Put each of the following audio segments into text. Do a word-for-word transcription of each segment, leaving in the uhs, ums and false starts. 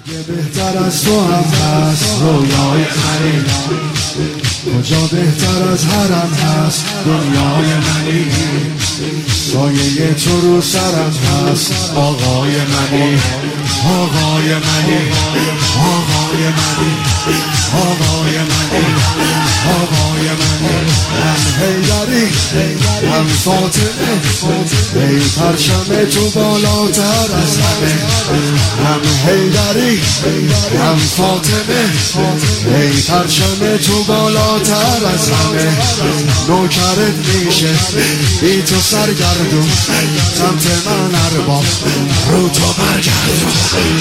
بهتر از تو هم هست رویای منی، کجا بهتر از حرم هست دنیای منی، سایه تو رو سرم هست آقای منی، آقای منی، آقای منی، آقای منی، آقای منی. هم حیدری هم فاطمه، ای پرچم تو بالاتر از همه. هم حیدری هم فاطمه، ای پرچم تو بالاتر از همه. نوکرت میشه بی تو سرگردون، سمت من ارباب رو تو برگردون.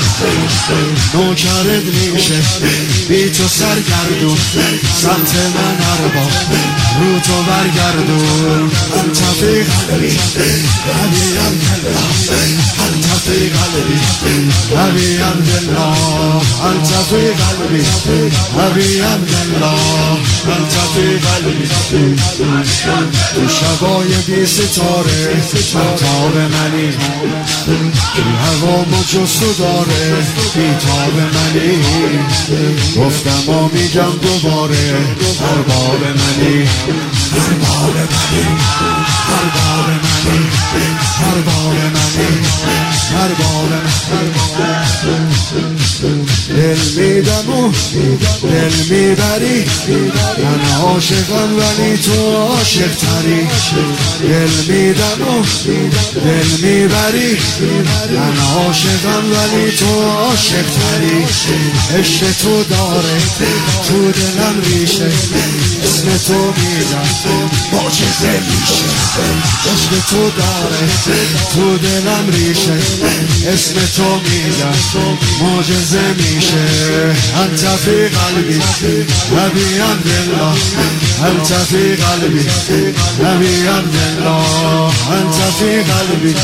نوکرت میشه بی تو سرگردون، سمت من ارباب رو تو برگردون. انت فی قلبی حبی عبدالله، انت فی قلبی حبی عبدالله، انت فی قلبی حبی عبدالله، انت فی قلبی. تو شبای بی ستاره مهتاب منی، که هوا مجسو داره بیتاب منی. گفتم و میگم دوباره ارباب منی، ارباب منی، ارباب منی، ارباب منی، ارباب منی. دل میدم و دل میبری، من عاشقم ولی تو عاشق تری. دل میدم و دل میبری، من عاشقم ولی تو عاشق تری. عشق تو داره تو دلم ریشه، اسم تو میگم معجزه میشه. عشق تو داره تو دلم ریشه، اسم تو میگم معجزه میشه. انت فی قلبی حبی عبدالله، انت فی قلبی حبی عبدالله، انت فی قلبی.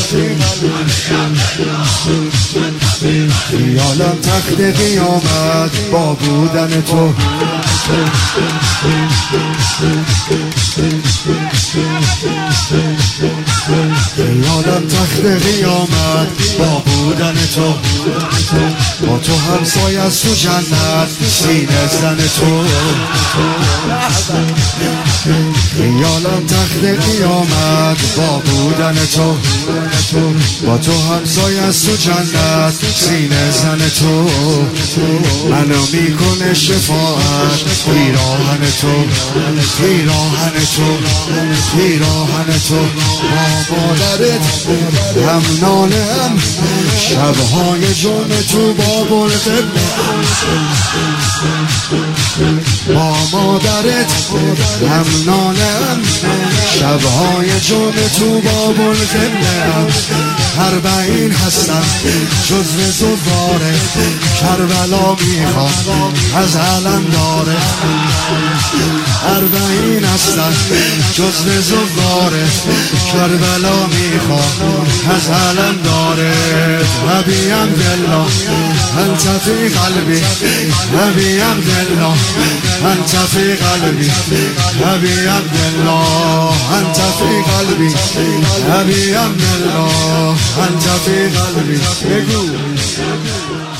خیالم تخت قیامت با بودن تو، خیالم تخت قیامت با بودن تو. با تو همسایه از تو جنت سینه زن تو. خیالم تخت قیامت با بودن تو، با تو همسایه از تو جنت سینه زن تو. منو میکنه شفاعت پیراهن تو، پیراهن تو، پیراهن تو. با مادرت هم ناله هم شبهای جمعه تو باب القبله. با مادرت هم ناله هم شبهای جمعه تو باب القبله. اربعین هستم جزو زواره، کربلا میخوام از علم داره. اربعین هستم جزو زواره، کربلا میخوام از علم داره. حبی عبدالله انت فی قلبی حبی عبدالله، انت فی قلبی حبی عبدالله، انت فی قلبی حبی عبدالله، انت فی قلبی. بگو